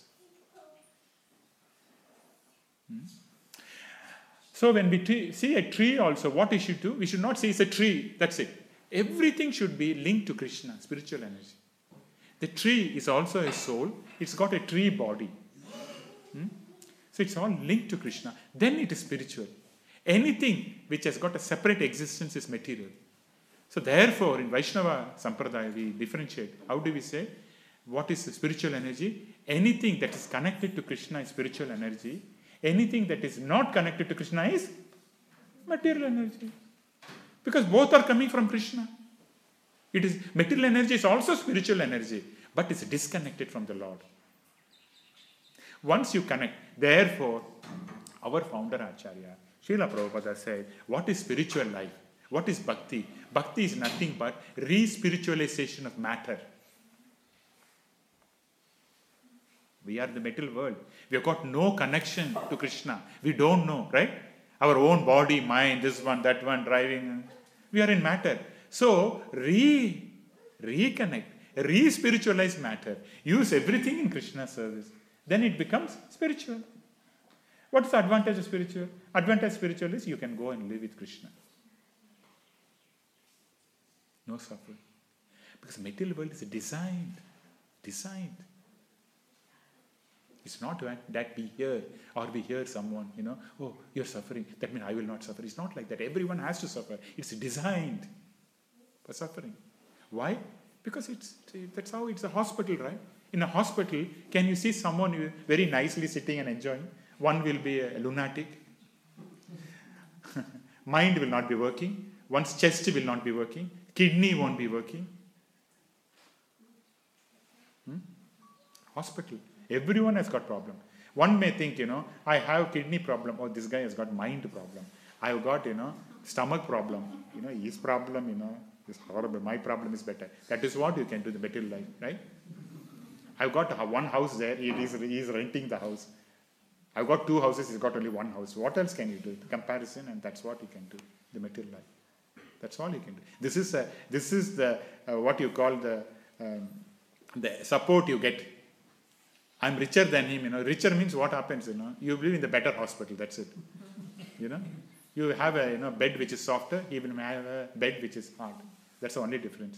So when we see a tree also, what we should do? We should not say it's a tree. That's it. Everything should be linked to Krishna, spiritual energy. The tree is also a soul. It's got a tree body. So it's all linked to Krishna. Then it is spiritual. Anything which has got a separate existence is material. So therefore, in Vaishnava Sampradaya, we differentiate. How do we say? What is the spiritual energy? Anything that is connected to Krishna is spiritual energy. Anything that is not connected to Krishna is material energy. Because both are coming from Krishna. Material energy is also spiritual energy, but it's disconnected from the Lord. Once you connect, therefore, our founder Acharya, Srila Prabhupada said, what is spiritual life? What is bhakti? Bhakti is nothing but re-spiritualization of matter. We are in the material world. We have got no connection to Krishna. We don't know, right? Our own body, mind, this one, that one, driving. We are in matter. So, reconnect, re-spiritualize matter. Use everything in Krishna's service. Then it becomes spiritual. What is the advantage of spiritual? Advantage of spiritual is you can go and live with Krishna. No suffering. Because the material world is designed. It's not that we hear or we hear someone, oh, you're suffering. That means I will not suffer. It's not like that. Everyone has to suffer. It's designed for suffering. Why? Because that's how it's a hospital, right? In a hospital, can you see someone very nicely sitting and enjoying? One will be a lunatic. Mind will not be working. One's chest will not be working. Kidney won't be working. Hospital. Everyone has got problem. One may think, I have kidney problem. Oh, this guy has got mind problem. I've got, stomach problem. His problem, is horrible. My problem is better. That is what you can do in the material life, right? I've got one house there. He is renting the house. I've got 2 houses. He's got only 1 house. What else can you do? The comparison, and that's what you can do. The material life. That's all you can do. This is the what you call the support you get. I'm richer than him. Richer means what happens? You live in the better hospital. That's it. You have a bed which is softer. He will have a bed which is hard. That's the only difference.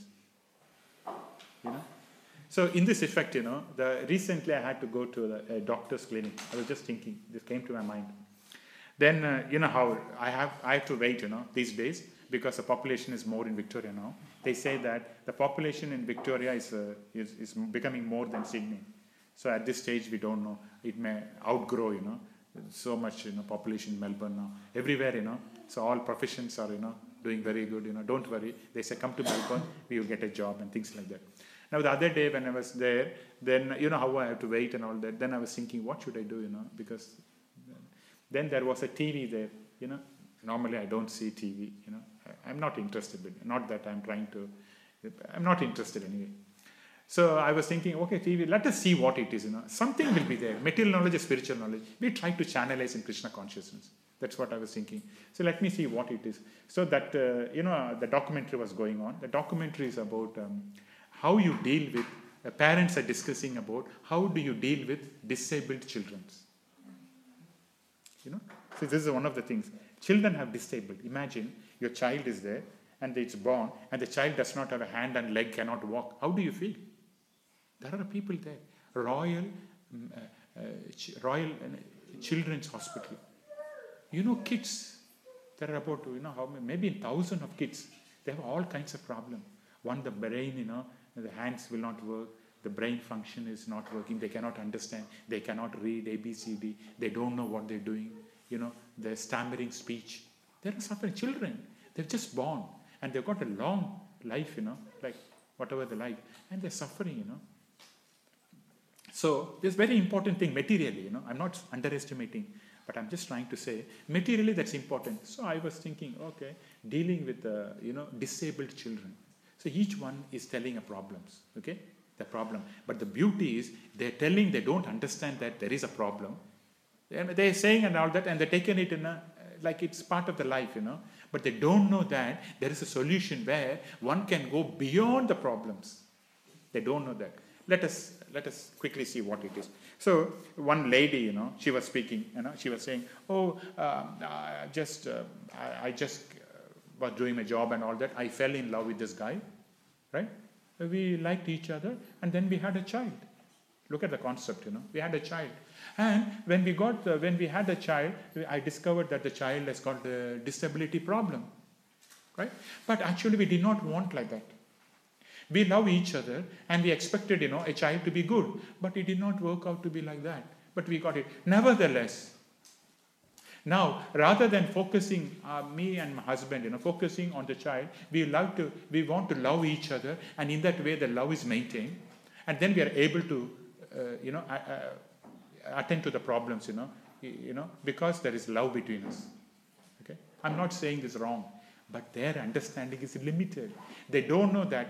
So in this effect, recently I had to go to a doctor's clinic. I was just thinking, this came to my mind. Then how I have to wait, these days, because the population is more in Victoria now. They say that the population in Victoria is becoming more than Sydney. So at this stage, we don't know. It may outgrow, so much, population in Melbourne now. Everywhere, so all professions are, doing very good, don't worry. They say, come to Melbourne, we will get a job and things like that. Now, the other day when I was there, then, how I have to wait and all that. Then I was thinking, what should I do, because then there was a TV there, Normally, I don't see TV, I'm not interested in it. Not that I'm not interested anyway. So I was thinking, okay, TV, let us see what it is, Something will be there. Material knowledge is spiritual knowledge. We try to channelize in Krishna consciousness. That's what I was thinking. So let me see what it is. So that, the documentary was going on. The documentary is about how you deal with, parents are discussing about how do you deal with disabled children. So this is one of the things. Children have disabled. Imagine your child is there and it's born and the child does not have a hand and leg, cannot walk. How do you feel? There are people there. Royal Children's Hospital. Kids. There are about, how many, maybe 1,000 of kids. They have all kinds of problems. One, the brain, the hands will not work. The brain function is not working. They cannot understand. They cannot read ABCD. They don't know what they're doing. They're stammering speech. There are suffering children. They've just born. And they've got a long life, like whatever the life. And they're suffering, So, this very important thing, materially, I'm not underestimating, but I'm just trying to say, materially that's important. So, I was thinking, okay, dealing with, disabled children. So, each one is telling a problems, okay, the problem. But the beauty is, they're telling, they don't understand that there is a problem. They're saying and all that, and they're taking it in like it's part of the life, But they don't know that there is a solution where one can go beyond the problems. They don't know that. Let us quickly see what it is. So one lady, she was speaking, she was saying, I just was doing my job and all that. I fell in love with this guy, right? We liked each other, and then we had a child. Look at the concept, we had a child. And when we had a child, I discovered that the child has got a disability problem, right? But actually we did not want like that. We love each other and we expected, a child to be good, but it did not work out to be like that. But we got it. Nevertheless, Now, rather than focusing, me and my husband, focusing on the child, we want to love each other, and in that way the love is maintained, and then we are able to, attend to the problems, because there is love between us. Okay, I'm not saying this wrong, but their understanding is limited. They don't know that,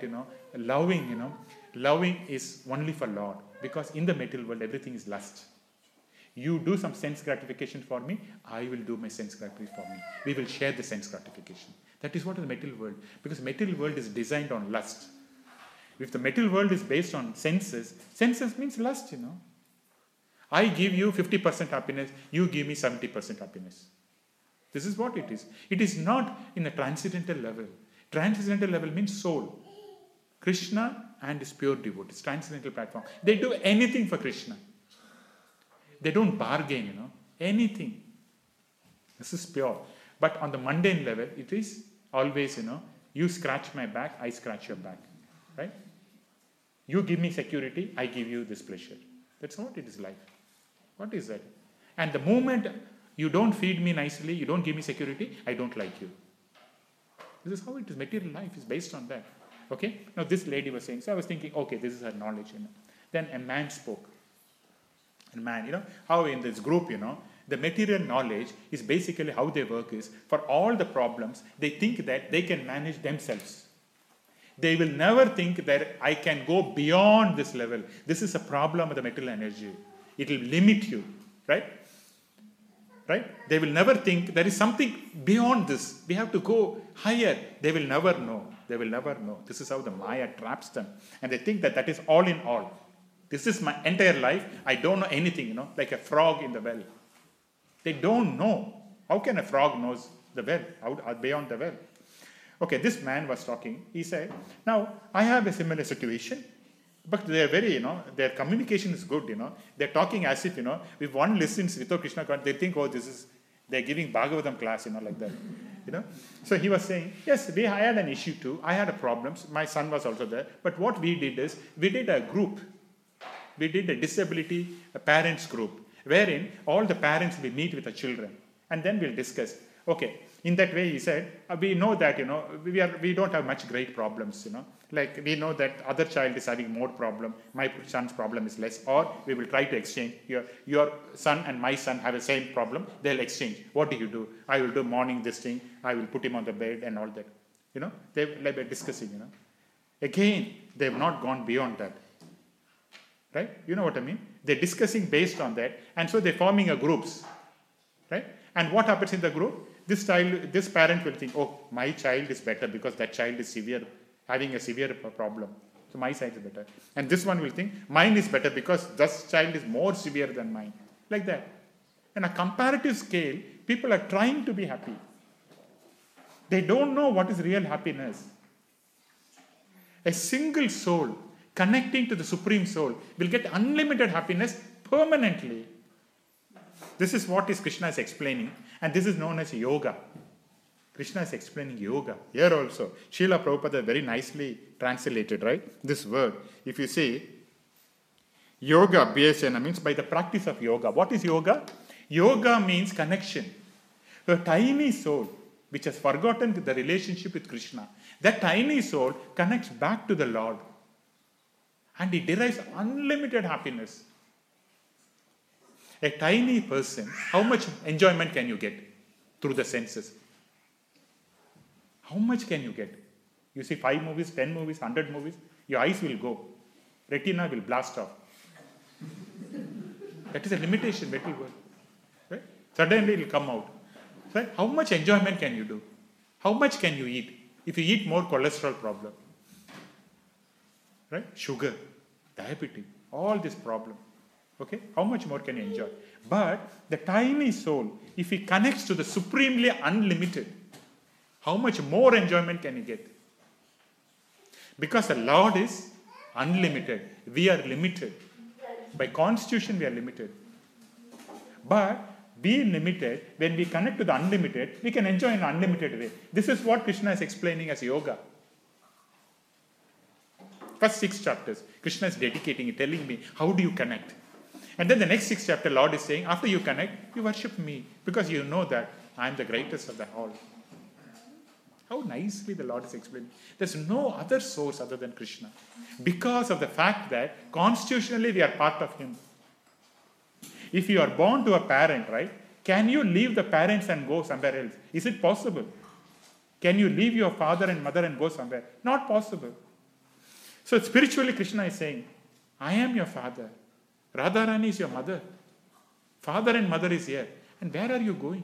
loving is only for Lord, because in the material world everything is lust. You do some sense gratification for me, I will do my sense gratification for me. We will share the sense gratification. That is what is the material world, because material world is designed on lust. If the material world is based on senses means lust, I give you 50% happiness, you give me 70% happiness. This is what it is. It is not in a transcendental level. Transcendental level means soul. Krishna and his pure devotees, transcendental platform. They do anything for Krishna. They don't bargain, anything. This is pure. But on the mundane level, it is always, you scratch my back, I scratch your back. Right? You give me security, I give you this pleasure. That's what it is like. What is that? And the moment you don't feed me nicely, you don't give me security, I don't like you. This is how it is. Material life is based on that. Okay? Now this lady was saying, so I was thinking, okay, this is her knowledge. Then a man spoke. A man, how in this group, the material knowledge is basically how they work is, for all the problems, they think that they can manage themselves. They will never think that I can go beyond this level. This is a problem of the material energy. It will limit you, right? Right? They will never think there is something beyond this. We have to go higher. They will never know. They will never know. This is how the Maya traps them. And they think that that is all in all. This is my entire life. I don't know anything, like a frog in the well. They don't know. How can a frog knows the well? Out beyond the well? Okay, this man was talking. He said, now, I have a similar situation. But they are very, their communication is good, They're talking as if, if one listens without Krishna, they think, oh, they're giving Bhagavatam class, like that. So he was saying, yes, I had an issue too. I had a problem. My son was also there. But what we did is, we did a group. We did a disability parents group, wherein all the parents will meet with the children. And then we'll discuss. Okay, in that way, he said, we know that, we don't have much great problems, Like we know that other child is having more problem, my son's problem is less, or we will try to exchange. Your son and my son have the same problem, they'll exchange. What do? I will do morning this thing, I will put him on the bed and all that. They were discussing, Again, they have not gone beyond that. Right? You know what I mean? They're discussing based on that, and so they're forming a groups. Right? And what happens in the group? This parent will think, oh, my child is better because that child is having a severe problem. So my side is better. And this one will think, mine is better because this child is more severe than mine. Like that. On a comparative scale, people are trying to be happy. They don't know what is real happiness. A single soul connecting to the Supreme Soul will get unlimited happiness permanently. This is what Krishna is explaining, and this is known as yoga. Krishna is explaining yoga. Here also, Srila Prabhupada very nicely translated, right? This word. If you say, yoga, abhyasana, means by the practice of yoga. What is yoga? Yoga means connection. A tiny soul, which has forgotten the relationship with Krishna, that tiny soul connects back to the Lord. And it derives unlimited happiness. A tiny person, how much enjoyment can you get through the senses? How much can you get? You see 5 movies, 10 movies, 100 movies, your eyes will go. Retina will blast off. That is a limitation, it will go. Right? Suddenly it will come out. Right? How much enjoyment can you do? How much can you eat? If you eat more, cholesterol problem. Right? Sugar, diabetes, all this problem. Okay? How much more can you enjoy? But the tiny soul, if it connects to the supremely unlimited, how much more enjoyment can you get? Because the Lord is unlimited. We are limited. By constitution, we are limited. But being limited, when we connect to the unlimited, we can enjoy in an unlimited way. This is what Krishna is explaining as yoga. First 6 chapters, Krishna is dedicating it, telling me, how do you connect? And then the next 6 chapter, Lord is saying, after you connect, you worship me because you know that I am the greatest of the all. How nicely the Lord is explaining. There's no other source other than Krishna. Because of the fact that constitutionally we are part of Him. If you are born to a parent, right, can you leave the parents and go somewhere else? Is it possible? Can you leave your father and mother and go somewhere? Not possible. So spiritually, Krishna is saying, I am your father. Radharani is your mother. Father and mother is here. And where are you going?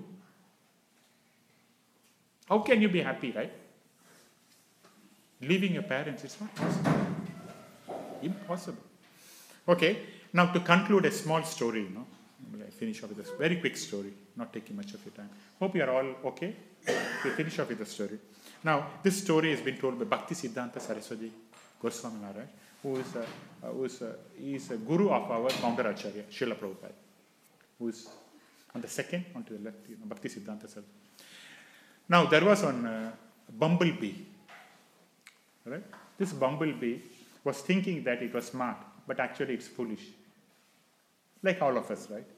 How can you be happy, right? Leaving your parents, it's not possible. Impossible. Okay, now to conclude a small story, I'll finish off with this very quick story, not taking much of your time. Hope you are all okay. We'll finish off with the story. Now, this story has been told by Bhakti Siddhanta Saraswati Goswami Maharaj, who is a guru of our founder Acharya, Srila Prabhupada, who is on the second, onto the left, Bhakti Siddhanta Saraswati. Now, there was one bumblebee, right? This bumblebee was thinking that it was smart, but actually it's foolish. Like all of us, right?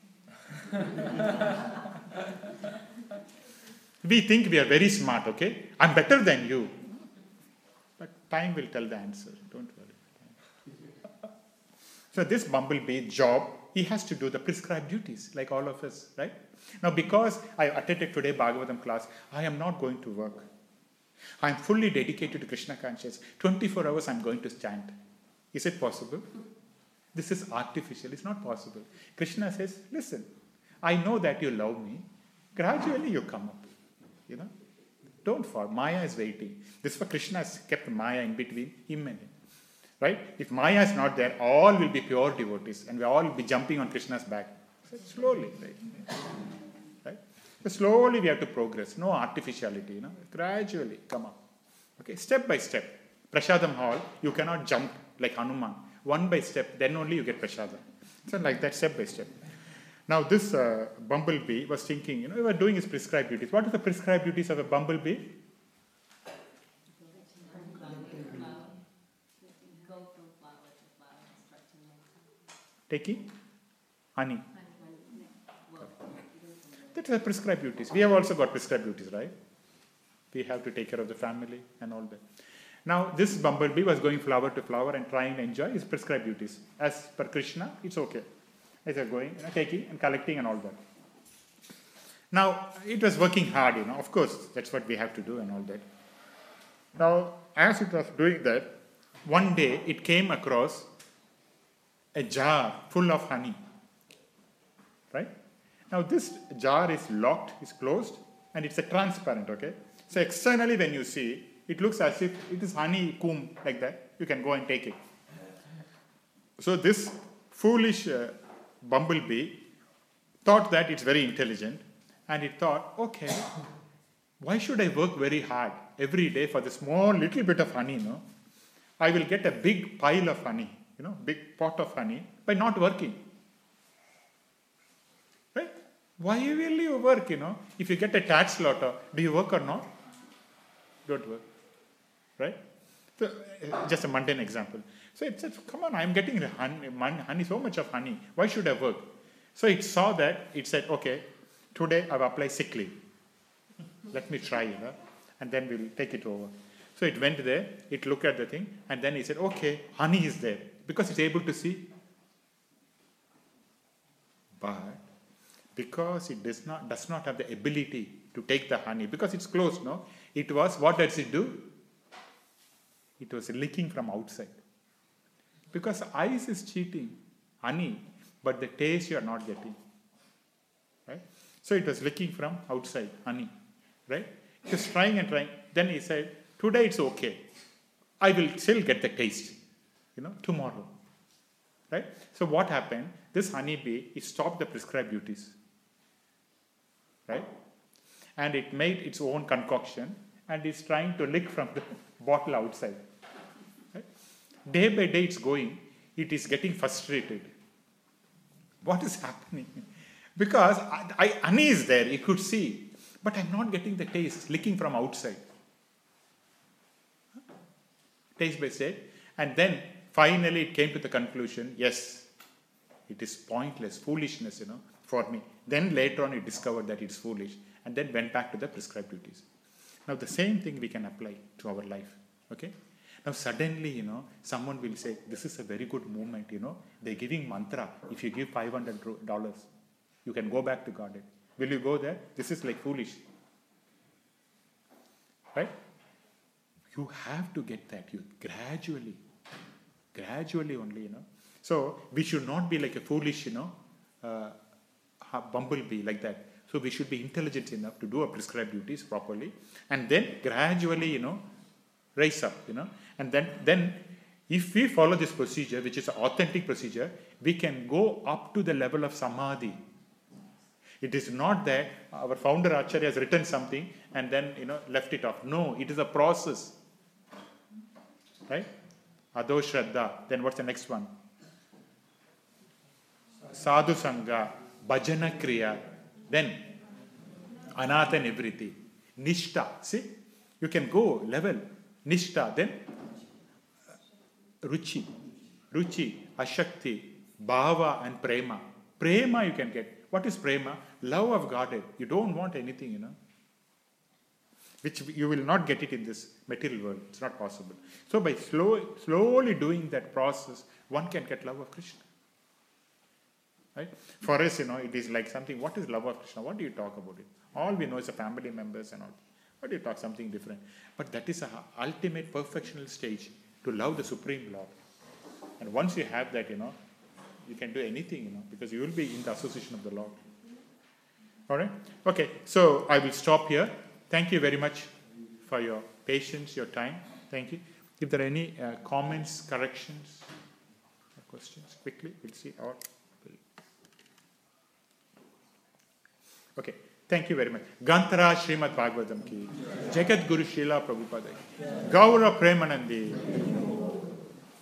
We think we are very smart, okay? I'm better than you. But time will tell the answer. Don't worry. So this bumblebee job, he has to do the prescribed duties, like all of us, right? Now, because I attended today Bhagavatam class, I am not going to work. I am fully dedicated to Krishna consciousness. 24 hours I am going to chant. Is it possible? This is artificial. It's not possible. Krishna says, listen, I know that you love me. Gradually you come up. Don't fall. Maya is waiting. This is why Krishna has kept Maya in between him and him. Right? If Maya is not there, all will be pure devotees and we all will be jumping on Krishna's back. So slowly, right? So slowly we have to progress. No artificiality, Gradually come up. Okay, step by step. Prasadam hall, you cannot jump like Hanuman. One by step, then only you get prasadam. So like that, step by step. Now this bumblebee was thinking, he was doing his prescribed duties. What are the prescribed duties of a bumblebee? Taking honey. That's the prescribed duties. We have also got prescribed duties, right? We have to take care of the family and all that. Now, this bumblebee was going flower to flower and trying to enjoy his prescribed duties. As per Krishna, it's okay. As they're going, taking and collecting and all that. Now, it was working hard, Of course, that's what we have to do and all that. Now, as it was doing that, one day it came across a jar full of honey. Right? Now, this jar is locked, is closed, and it's a transparent, okay? So, externally when you see, it looks as if it is honeycomb like that. You can go and take it. So, this foolish bumblebee thought that it's very intelligent, and it thought, okay, why should I work very hard every day for the small little bit of honey, I will get a big pile of honey, big pot of honey by not working. Right? Why will you work, If you get a tax lotto, do you work or not? Don't work. Right? So, just a mundane example. So it said, come on, I'm getting honey, so much of honey. Why should I work? So it saw that, it said, okay, today I've applied sick leave. Let me try, and then we'll take it over. So it went there, it looked at the thing, and then it said, okay, honey is there. Because it's able to see. But because it does not have the ability to take the honey, because it's closed, it was, what does it do? It was leaking from outside. Because ice is cheating honey, but the taste you are not getting. Right? So it was leaking from outside, honey. Right? It was trying and trying. Then he said, today it's okay. I will still get the taste, tomorrow. Right? So what happened? This honeybee, it stopped the prescribed duties. Right? And it made its own concoction and is trying to lick from the bottle outside. Right? Day by day it's going, it is getting frustrated. What is happening? Because honey is there, you could see, but I'm not getting the taste, licking from outside. Taste by taste. And then finally it came to the conclusion, yes, it is pointless, foolishness, for me. Then later on, you discovered that it's foolish, and then went back to the prescribed duties. Now, the same thing we can apply to our life. Okay? Now, suddenly, someone will say, this is a very good movement, they're giving mantra. If you give $500, you can go back to Godhead. Will you go there? This is like foolish. Right? You have to get that. You gradually only, So, we should not be like a foolish, bumblebee like that. So, we should be intelligent enough to do our prescribed duties properly. And then gradually, rise up, And then if we follow this procedure, which is an authentic procedure, we can go up to the level of samadhi. It is not that our founder Acharya has written something and then, left it off. No, it is a process. Right? Adho Shraddha. Then what's the next one? Sadhu Sangha, Bhajana Kriya. Then Anatha Nivriti. Nishta. See? You can go level. Nishta. Then Ruchi, Ashakti, Bhava and Prema. Prema you can get. What is Prema? Love of Godhead. You don't want anything, which you will not get it in this material world. It's not possible. So by slowly doing that process, one can get love of Krishna. Right? For us, it is like something, what is love of Krishna? What do you talk about it? All we know is the family members and all. What do you talk? Something different. But that is an ultimate perfectional stage to love the Supreme Lord. And once you have that, you can do anything, because you will be in the association of the Lord. All right? Okay, so I will stop here. Thank you very much for your patience, your time. Thank you. If there are any comments, corrections, or questions, quickly, we'll see. Okay, thank you very much. Gantara Srimad Bhagavatam ki, Jagat Guru Srila Prabhupada ki, Gaura Premanandi.